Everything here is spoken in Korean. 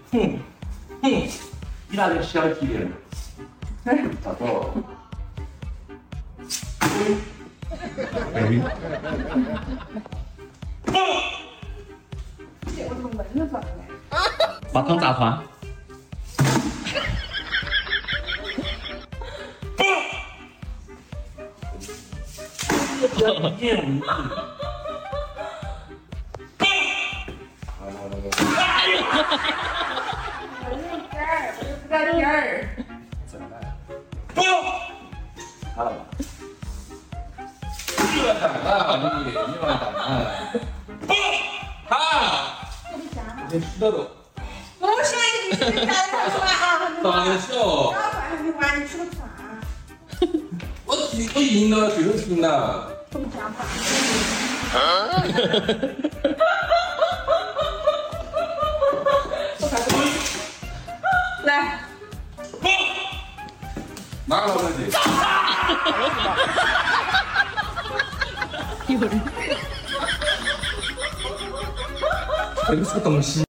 일하는 시간 기계는 자서 把汤炸团。 이게 你知道的。 我现在你吃的是吧？ 当然是哦。 老板你管你吃个啥？ 我赢了，谁会赢呢？ 这么讲话。来， 哪个老板的？ 有人。 这个是东西。